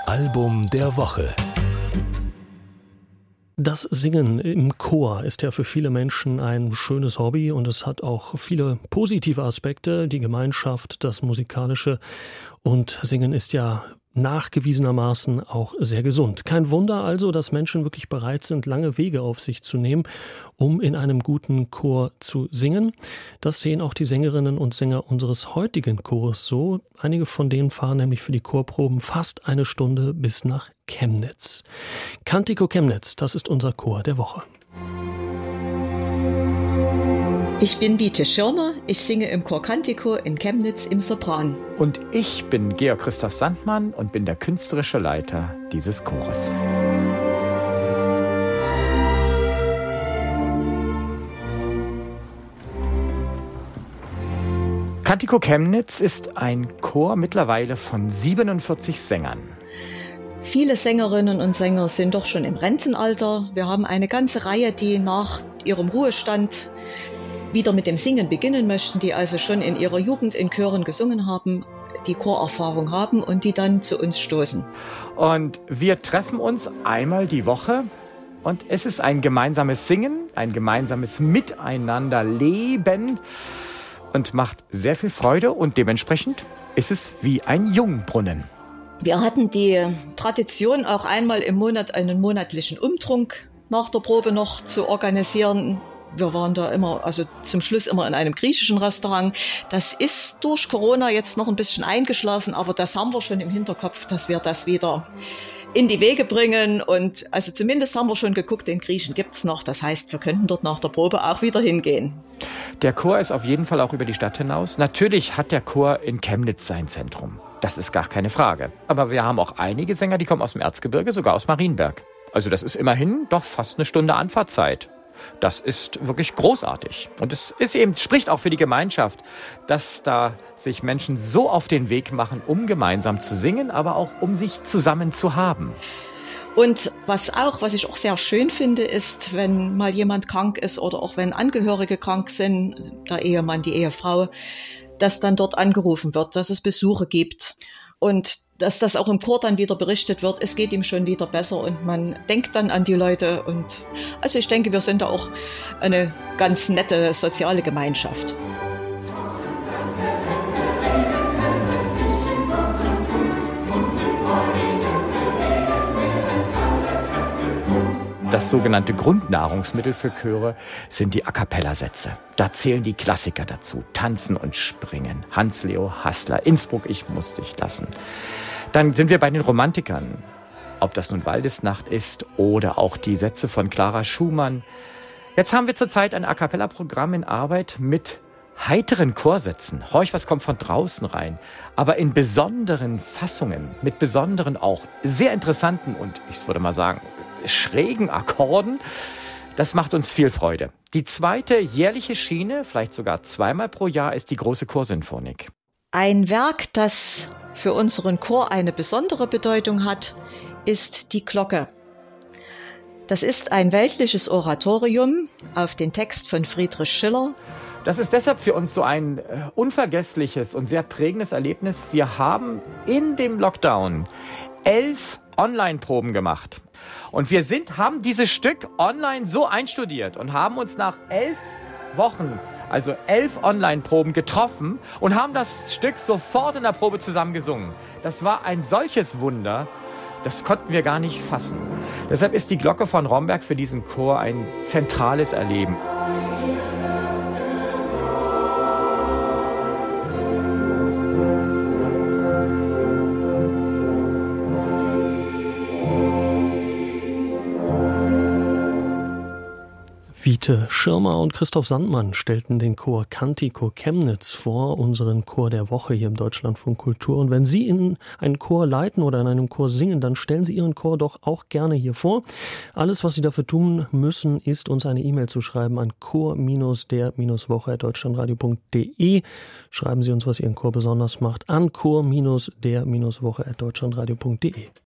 Album der Woche. Das Singen im Chor ist ja für viele Menschen ein schönes Hobby und es hat auch viele positive Aspekte, die Gemeinschaft, das Musikalische, und Singen ist ja nachgewiesenermaßen auch sehr gesund. Kein Wunder also, dass Menschen wirklich bereit sind, lange Wege auf sich zu nehmen, um in einem guten Chor zu singen. Das sehen auch die Sängerinnen und Sänger unseres heutigen Chores so. Einige von denen fahren nämlich für die Chorproben fast eine Stunde bis nach Chemnitz. Cantico Chemnitz, das ist unser Chor der Woche. Ich bin Wiete Schirmer, ich singe im Chor Cantico in Chemnitz im Sopran. Und ich bin Georg Christoph Sandmann und bin der künstlerische Leiter dieses Chores. Cantico Chemnitz ist ein Chor mittlerweile von 47 Sängern. Viele Sängerinnen und Sänger sind doch schon im Rentenalter. Wir haben eine ganze Reihe, die nach ihrem Ruhestand wieder mit dem Singen beginnen möchten, die also schon in ihrer Jugend in Chören gesungen haben, die Chorerfahrung haben und die dann zu uns stoßen. Und wir treffen uns einmal die Woche und es ist ein gemeinsames Singen, ein gemeinsames Miteinanderleben und macht sehr viel Freude und dementsprechend ist es wie ein Jungbrunnen. Wir hatten die Tradition, auch einmal im Monat einen monatlichen Umtrunk nach der Probe noch zu organisieren. Wir waren da immer, also zum Schluss immer in einem griechischen Restaurant. Das ist durch Corona jetzt noch ein bisschen eingeschlafen, aber das haben wir schon im Hinterkopf, dass wir das wieder in die Wege bringen. Und also zumindest haben wir schon geguckt, den Griechen gibt's noch. Das heißt, wir könnten dort nach der Probe auch wieder hingehen. Der Chor ist auf jeden Fall auch über die Stadt hinaus. Natürlich hat der Chor in Chemnitz sein Zentrum. Das ist gar keine Frage. Aber wir haben auch einige Sänger, die kommen aus dem Erzgebirge, sogar aus Marienberg. Also das ist immerhin doch fast eine Stunde Anfahrtzeit. Das ist wirklich großartig. Und es ist eben, spricht auch für die Gemeinschaft, dass da sich Menschen so auf den Weg machen, um gemeinsam zu singen, aber auch um sich zusammen zu haben. Und was ich auch sehr schön finde, ist, wenn mal jemand krank ist oder auch wenn Angehörige krank sind, der Ehemann, die Ehefrau, dass dann dort angerufen wird, dass es Besuche gibt. Und dass das auch im Chor dann wieder berichtet wird, es geht ihm schon wieder besser und man denkt dann an die Leute. Und also ich denke, wir sind da auch eine ganz nette soziale Gemeinschaft. Das sogenannte Grundnahrungsmittel für Chöre sind die A-cappella-Sätze. Da zählen die Klassiker dazu. Tanzen und Springen. Hans-Leo Hassler, Innsbruck, ich muss dich lassen. Dann sind wir bei den Romantikern. Ob das nun Waldesnacht ist oder auch die Sätze von Clara Schumann. Jetzt haben wir zurzeit ein A-cappella-Programm in Arbeit mit heiteren Chorsätzen. Horch, was kommt von draußen rein. Aber in besonderen Fassungen, mit besonderen auch sehr interessanten und ich würde mal sagen, schrägen Akkorden. Das macht uns viel Freude. Die zweite jährliche Schiene, vielleicht sogar zweimal pro Jahr, ist die große Chorsinfonik. Ein Werk, das für unseren Chor eine besondere Bedeutung hat, ist die Glocke. Das ist ein weltliches Oratorium auf den Text von Friedrich Schiller. Das ist deshalb für uns so ein unvergessliches und sehr prägendes Erlebnis. Wir haben in dem Lockdown 11 Online-Proben gemacht. Und wir haben dieses Stück online so einstudiert und haben uns nach 11 Wochen, also 11 Online-Proben getroffen und haben das Stück sofort in der Probe zusammen gesungen. Das war ein solches Wunder, das konnten wir gar nicht fassen. Deshalb ist die Glocke von Romberg für diesen Chor ein zentrales Erleben. Wiete Schirmer und Christoph Sandmann stellten den Chor Cantico Chemnitz vor, unseren Chor der Woche hier im Deutschlandfunk Kultur. Und wenn Sie in einen Chor leiten oder in einem Chor singen, dann stellen Sie Ihren Chor doch auch gerne hier vor. Alles, was Sie dafür tun müssen, ist, uns eine E-Mail zu schreiben an chor-der-woche@deutschlandradio.de. Schreiben Sie uns, was Ihren Chor besonders macht, an chor-der-woche@deutschlandradio.de.